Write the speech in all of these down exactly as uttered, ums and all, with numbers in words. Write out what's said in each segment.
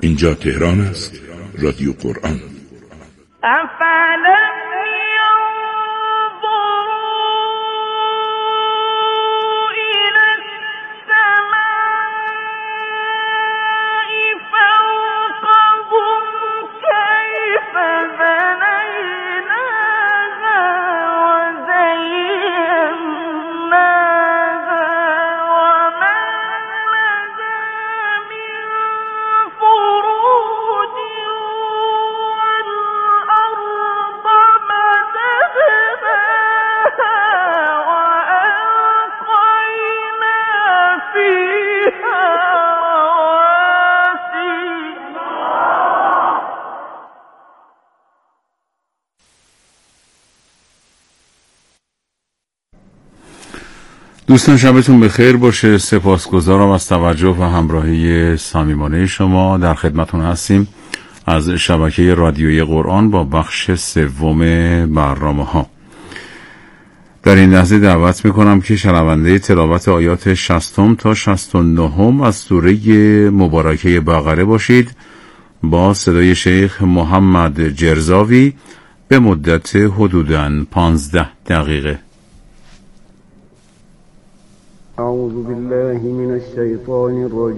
اینجا تهران است، رادیو قرآن. دوستان شبتون بخیر باشه. سپاسگزارم از توجه و همراهی صمیمانه شما. در خدمتون هستیم از شبکه رادیویی قرآن با بخش سوم برنامه ها. در این لحظه دعوت میکنم که شنونده تلاوت آیات شصتم تا شصت و نهم از سوره مبارکه بقره باشید با صدای شیخ محمد جرزاوی به مدت حدوداً پانزده دقیقه. أعوذ بالله من الشيطان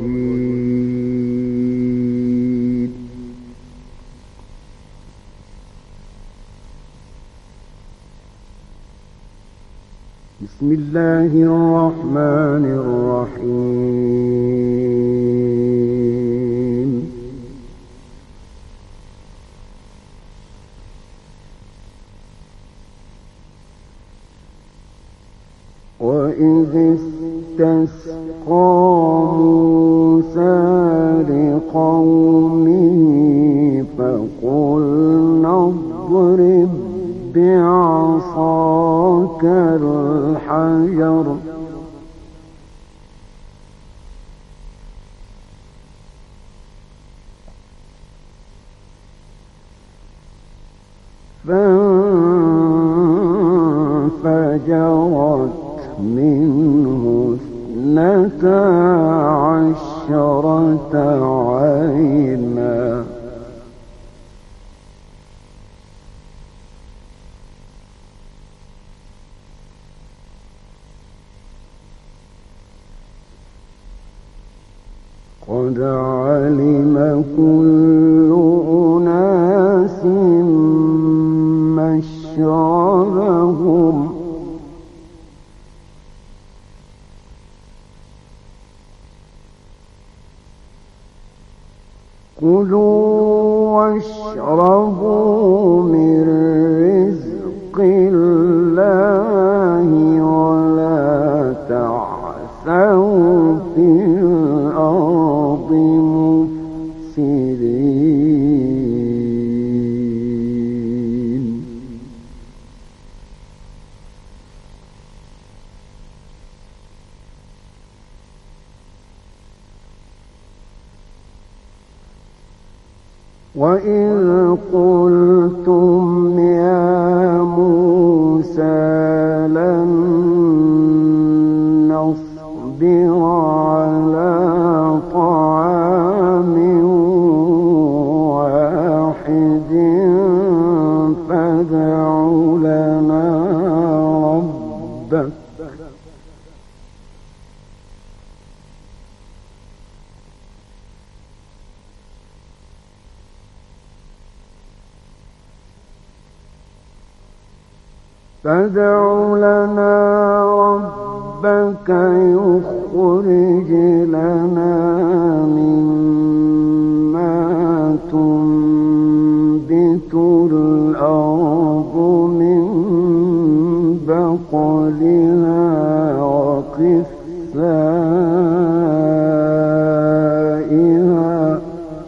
الرجيم. بسم الله الرحمن الرحيم. وإذ استسقى موسى لقومه فقلنا اضرب بعصاك الحجر فانفجرت منه اثنتا عشرة عينا قد علم كل أناس مشربهم كلوا واشربوا من رزق الله ولا تعثوا في الأرض مفسدين. وإذ قلتم يا موسى لن نصبر على طعام واحد فادع لنا ربك فادع لنا ربك يخرج لنا مما تنبت الأرض من بقلها وقثائها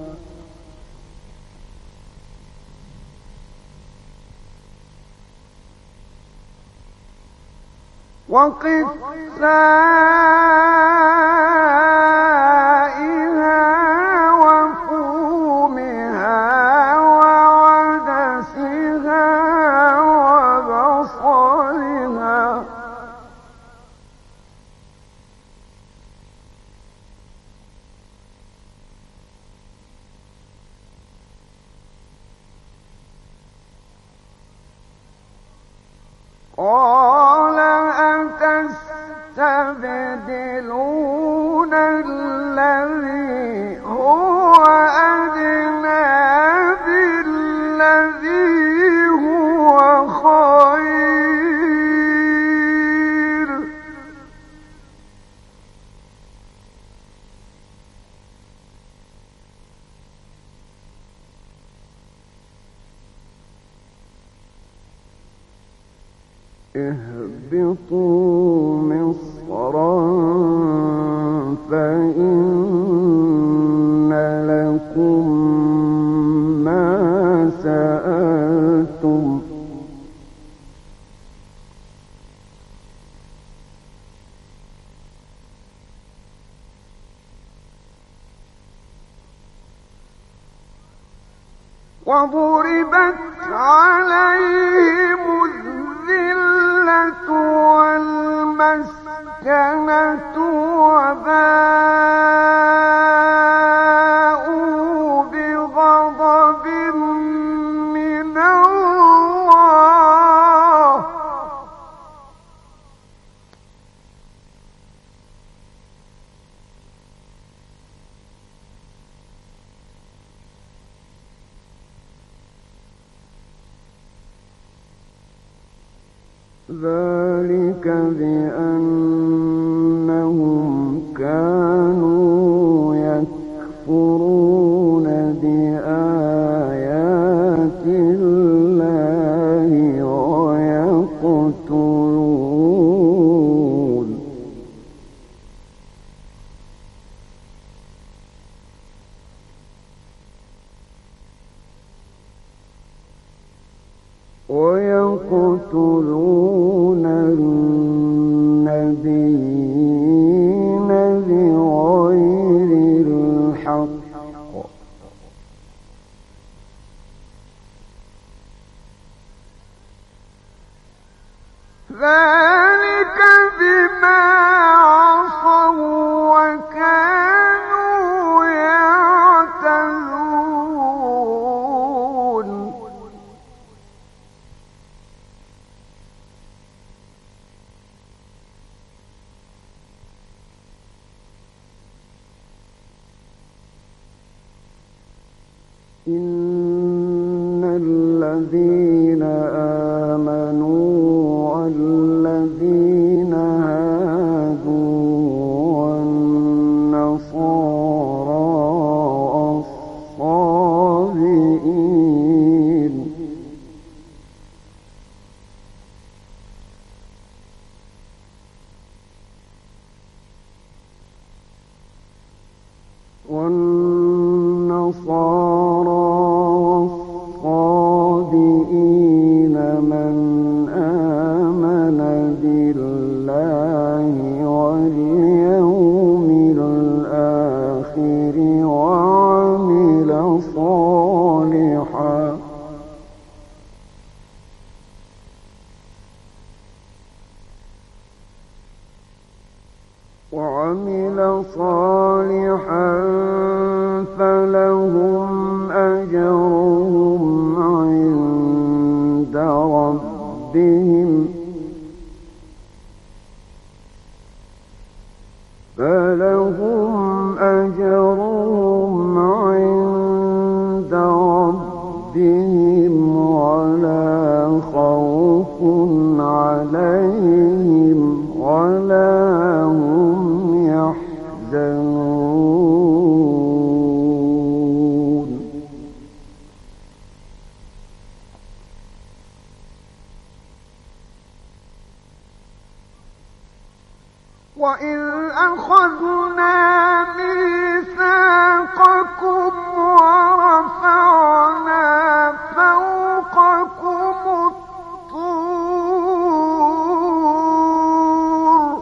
وقثائها وفومها وعدسها وبصلها قال أتستبدلون الذي هو أدنى بالذي هو خير اهبطوا مصرا فإن لكم ما سألتم وضربت عليهم الذلة والمسكنة وباءوا بغضب من الله ذلك بأنهم كانوا يكفرون بآيات الله ويقتلون ويقتلون النبيين بغير الحق ذلك بما عصوا وكانوا يعتدون إن الذين آمنوا والذين هادوا والنصارى الصابئين والنصارى الصابئين من آمن بالله واليوم الآخر وعمل صالحا وعمل صالحا فلهم أجرهم عند ربهم فلهم أجرهم عند ربهم ولا خوف عليهم ولا هم يحزنون وإذ أخذنا ميثاقكم ورفعنا فوقكم الطور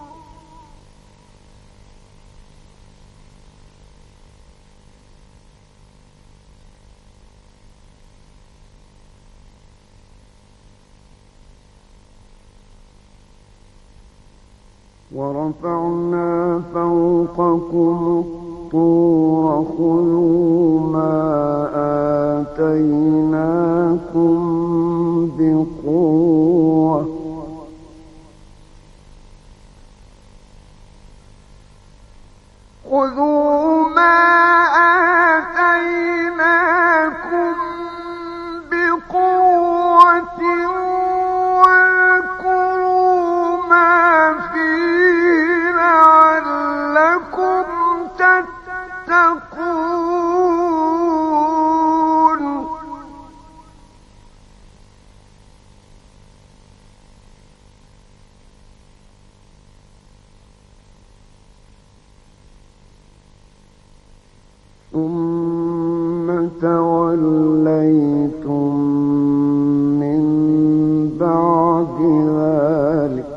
ورفعنا فوقكم الطور خذوا ما آتيناكم بقوة خذوا ما آتيناكم بقوة واذكروا ما فيه لعلكم تتقون. ثم توليتم من بعد ذلك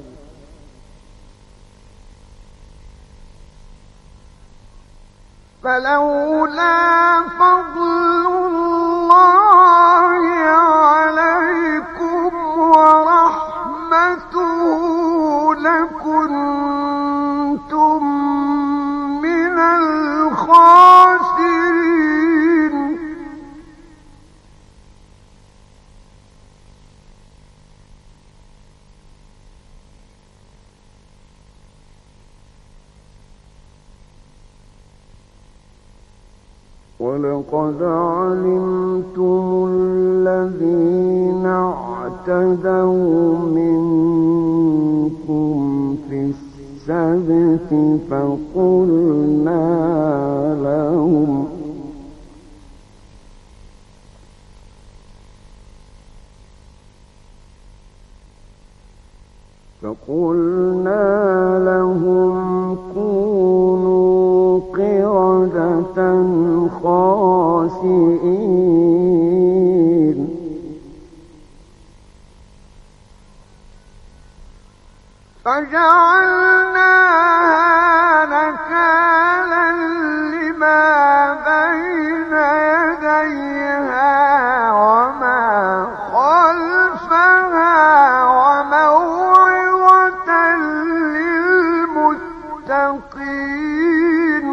فلولا فضل الله عليكم ورحمته لكنتم من الخاسرين. ولقد علمتم الذين اعتدوا منكم في السبت فقلنا لهم فقلنا لهم كونوا قردة خاسئين. فجعلناها نكالا لما بين يديها وما خلفها وموعظة للمتقين.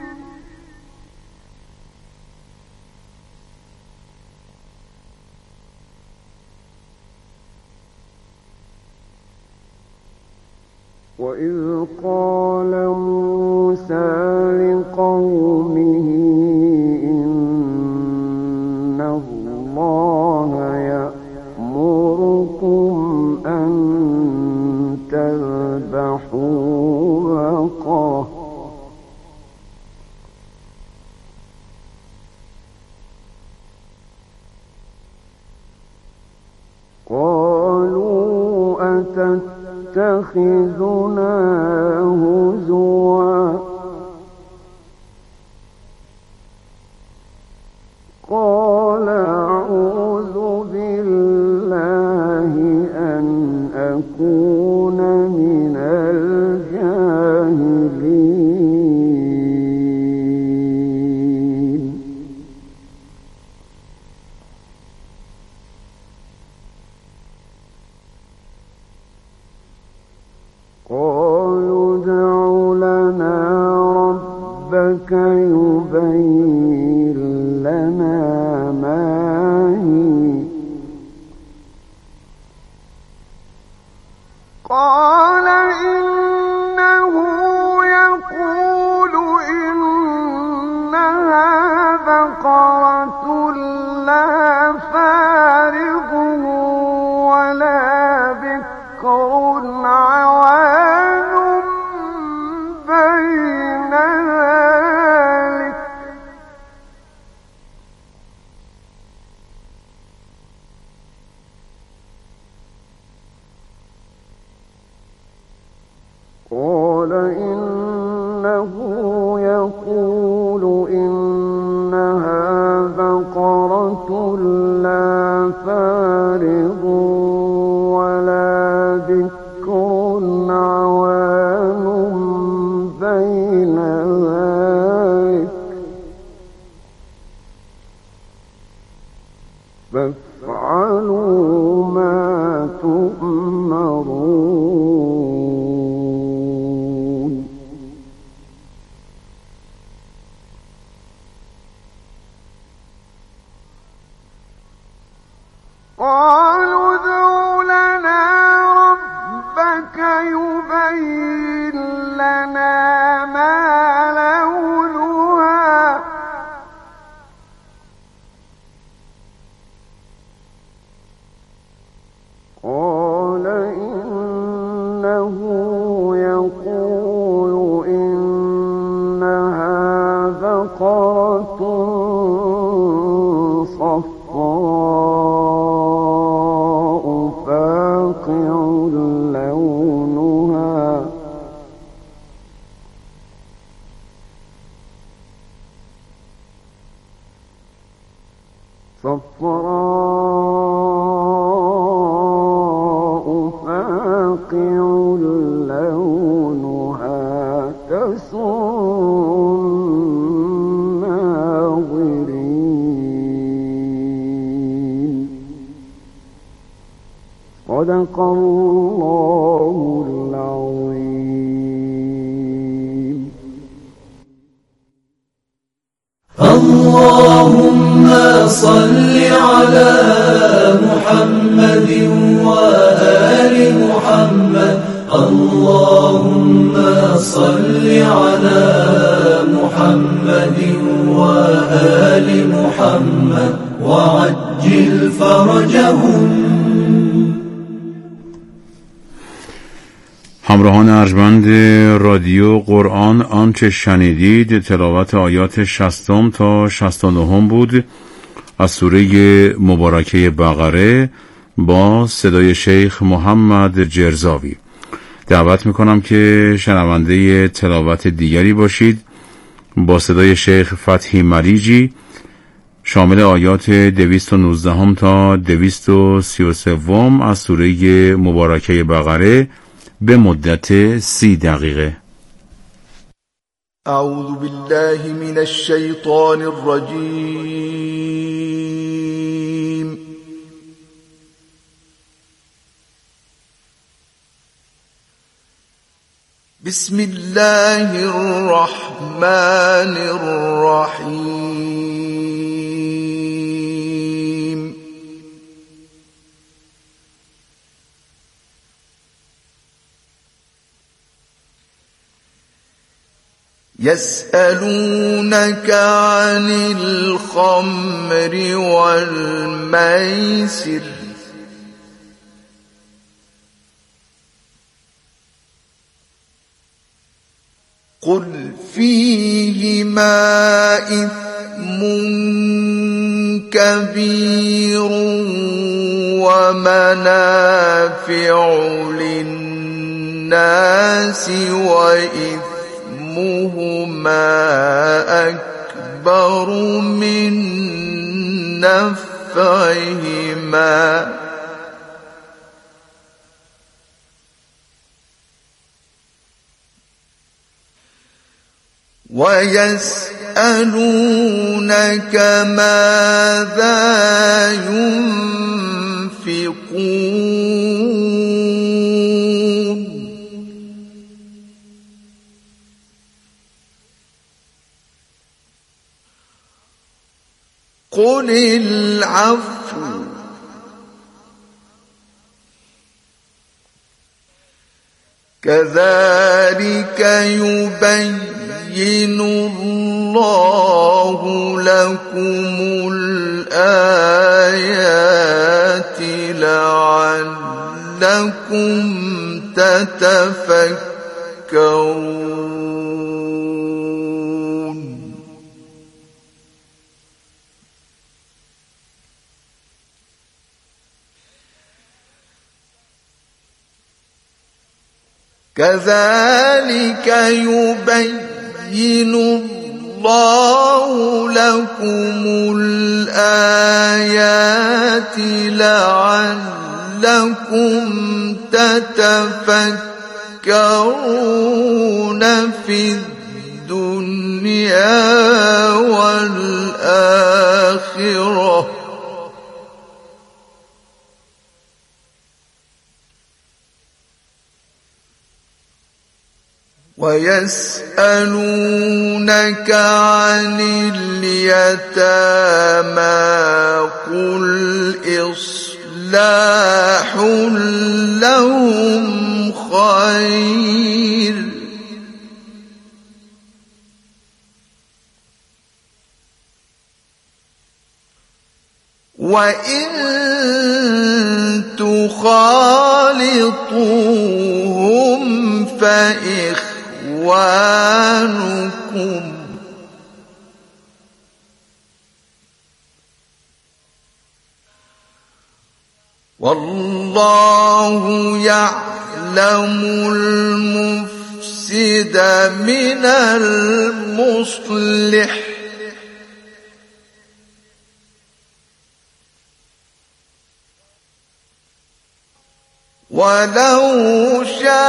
وإذ قال موسى لقومه إن الله يأمركم أن تذبحوا بقرة قالوا أتتخذنا هزوا قال أعوذ بالله أن أكون من الجاهلين. قالوا ادع لنا ربك يبين لنا ما هي قال إنه يقول إنها بقرة لا فارغ ولا بكر عوان بين ذلك قال إنه يقول إنها بقرة لا فارغ ولا بكر عوان بين ذلك فافعلوا ما تؤمرون. قالوا ادع لنا ربك يبين لنا ما بقرة صفراء فاقع لونها صفراء فاقع لونها تسر الناظرين. صدق الله العظيم. اللهم صل على محمد وآل محمد. اللهم صل على محمد وآل محمد وعجل فرجهم. همراهان ارجمند رادیو قرآن، آنچه شنیدید تلاوت آیات شصتم تا شصت و نهم بود از سوره مبارکه بقره با صدای شیخ محمد جرزاوی. دعوت میکنم که شنونده تلاوت دیگری باشید با صدای شیخ فتحی ملیجی شامل آیات دویست و نوزده تا دویست و سی و سه از سوره مبارکه بقره به مدت سی دقیقه. اعوذ بالله من الشیطان الرجیم. بسم الله الرحمن الرحیم. يسألونك عن الخمر والميسر قل فيهما إثم كبير ومنافع للناس وإثمهما أكبر من نفعهما ويسألونك ماذا ينفقون قل العفو كذلك يبين الله لكم الآيات لعلكم تتفكرون. كذلك يبين الله لكم الآيات لعلكم تتفكرون في الدنيا والآخرة. ويسألونك عن اليتامى قل إصلاح لهم خير وإن تخالطوهم فإخوانكم والله يعلم المفسد من المصلح ولو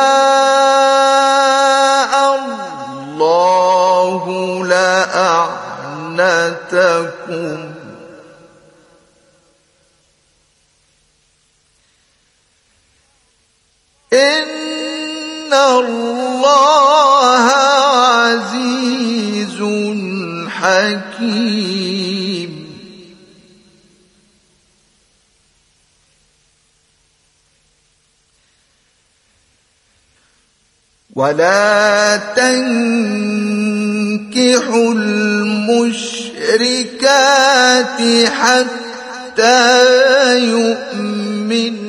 شاء الله لأعنتكم إن الله عزيز حكيم ولا تنكحوا المشركات حتى يؤمن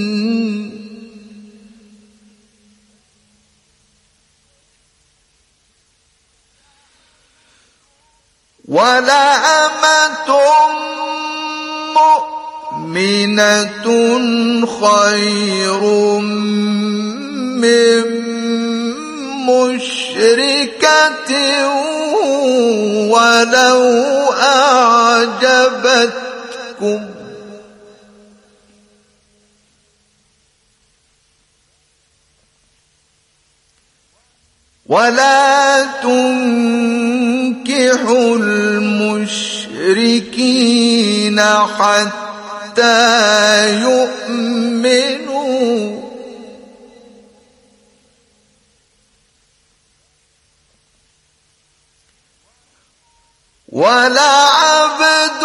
ولأمة مؤمنة خير من مشركة ولو أعجبتكم ولا تنكحوا المشركين حتى يؤمنوا ولعبد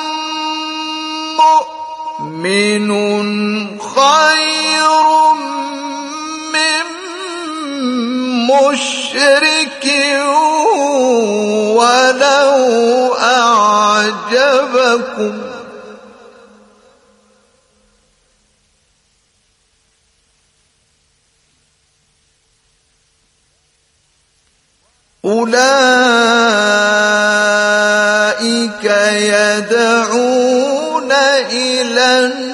مؤمن خير من مشرك ولو أعجبكم أولئك يدعون إلى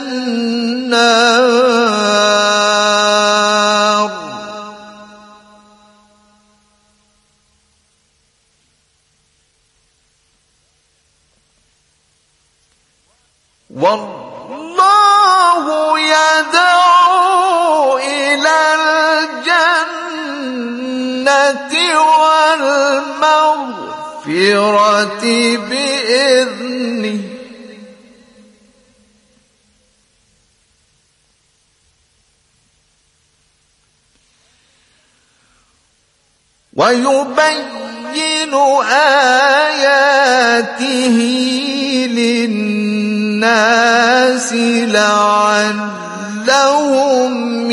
النار والله يدعو إلى الجنة والمغفرة بإذنه ويبين آياته للناس لعلهم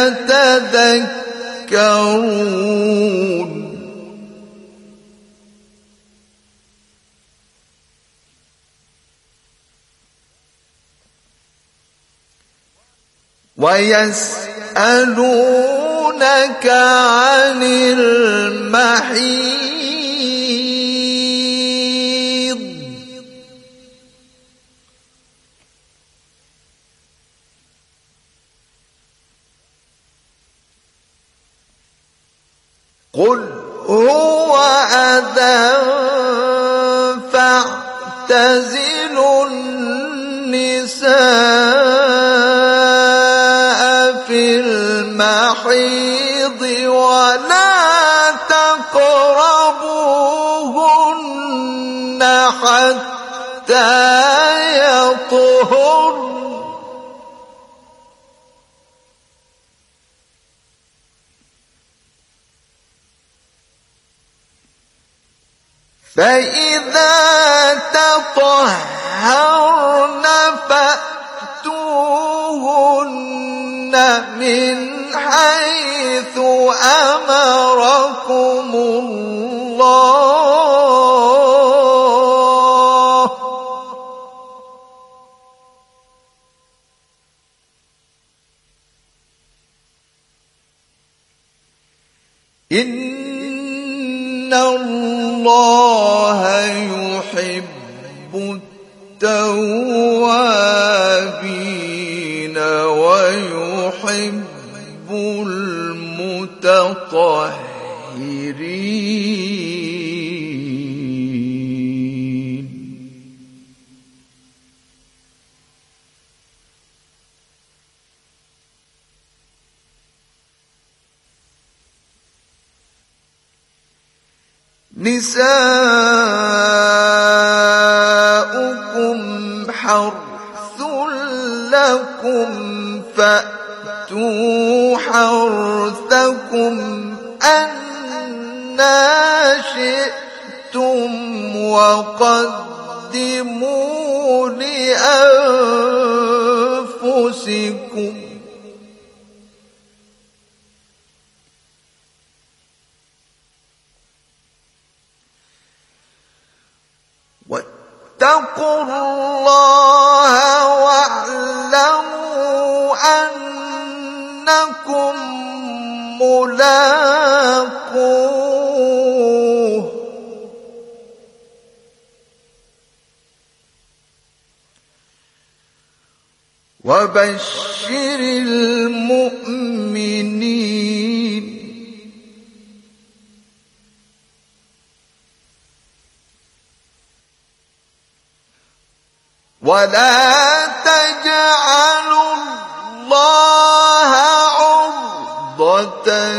يتذكرون ويسألونك عن المحيض قل هو أذى فاعتزلوا النساء في المحيض ولا تقربوهن حتى يطهرن فإذا تطهرن فأتوهن من حيث أمركم الله إن الله يحب التوابين الطاهرين. نساؤكم حرث لكم فأتوا حرثكم أنى شئتم وقدموا لأنفسكم واتقوا الله واعلموا أنكم ملاقوه وبشر المؤمنين. ولا تجعلوا الله عرضة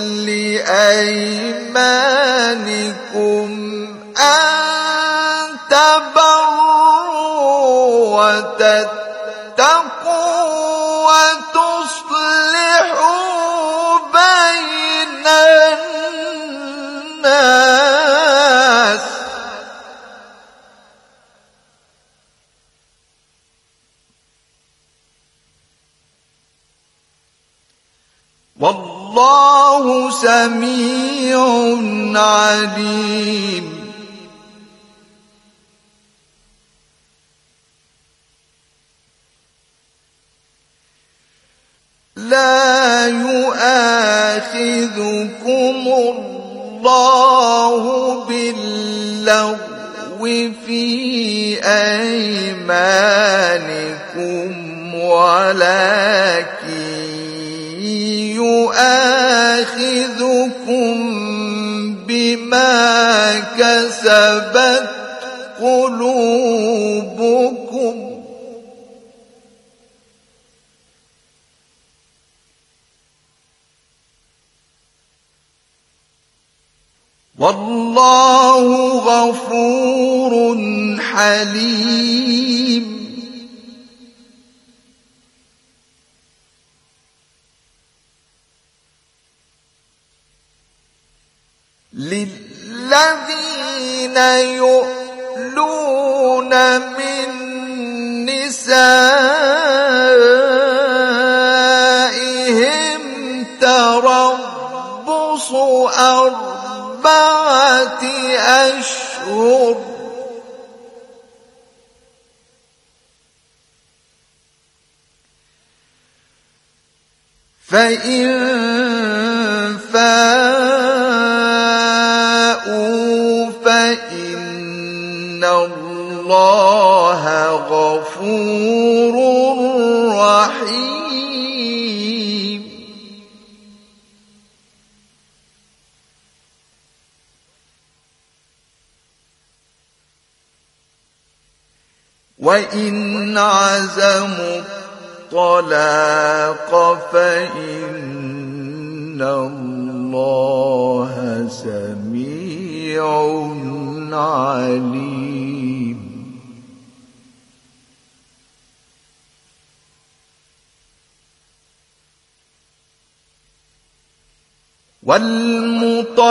لأيمانكم أن تبروا وتتقوا وتصلحوا بين الناس والله سميع عليم. لا يؤاخذكم الله باللغو في أيمانكم ولكن يؤاخذكم بما كسبت قلوبكم والله غفور حليم. للذين يؤلون من نسائهم تربص أربعة أشهر فإن فاءوا فإن الله غفور رحيم. وإن عزموا الطلاق فإن الله سميع عليم. والمطلقات